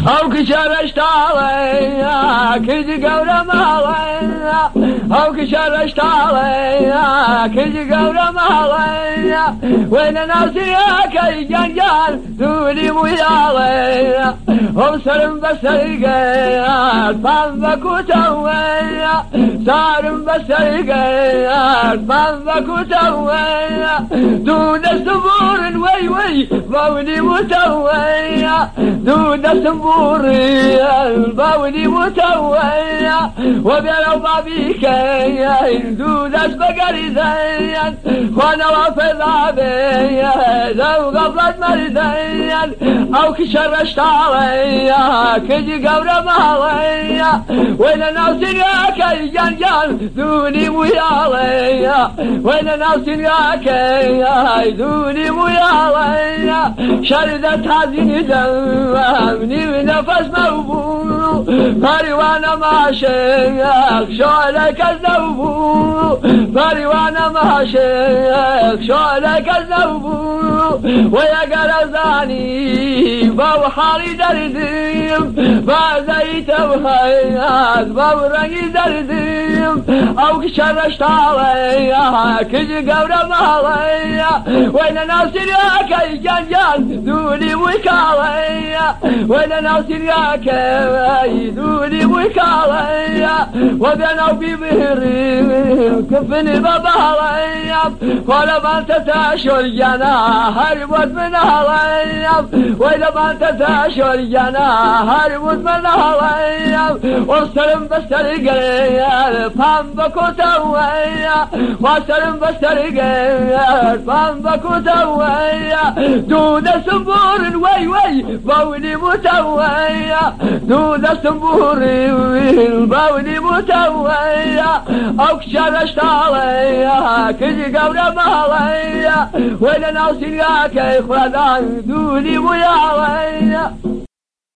ئەو کچە ڕەشتاڵەیە کردی گەورە ماڵەیە ئەو کچە ڕەشتاڵەیە کردی گەورە ماڵەیە وێنە ناوسیەکەی گەنگان دووری مویاڵەیە ئەو سرم بەسەرگەیە پام بە کوتەوەیە سارم بەسەرگەیە پام بە کوتەوەیە دوو دەستم بورن وەی وەی باونی متەوەیە دوو دەستم بوڕیان باونی متەوەیە وەبێرە و بابیکەیان دوو دەست بەگەریدەیان خوانەوە فێڵابەیە دەو غەفڵەت مەریدەیان ئەو کچە ڕەشتاڵەیە کردی گەورە ماڵەیە وەی لە ناو سینگاکەی گیان دوونی مویاڵەیە وەی لە ناو سینگاکەی دوونی مویاڵەیە شەردە تازینی دەوام نیو نەفەس مەوبوو پەریوانە ماشێک شۆلە کەس نەوبوو پەریوانە ماشێک شۆلە کەس نەوبوو وەی ئەگەرە زانی بەو حاڵی دەردیم بازەیتەو هەیات بەو ڕەنگی دەردیم ئەو کچە ڕەشتاڵەیە کردی گەورە ماڵەیە وەی لە ناو سینگاکەی گیان دووری مووی کاڵەیە وەی لە ناو سینگاکەی دووری مووی کاڵەیە وەبێنە و بیبڕیم کفنی بە باڵەیە خۆ لە بانتە تا شۆرگیانە هەر بۆت مناڵەیە وەی لە بانتە تا شۆرگیانە هەر بۆت مناڵەیە وەسەرم بەسەرگەیە پام بە کۆتەوەیە وەسەرم بەسەرگەیە پام بە کۆتەوەیە دوو دەستم بورن وەی وەی باونی متەوەیە دوو دەستم بوڕین باونی متەوەیە ئەو کچە ڕەشتاڵەیە کردی گەورە ماڵەیە وەی لە ناو سینگاکەی خوادان دووری مویاڵەیە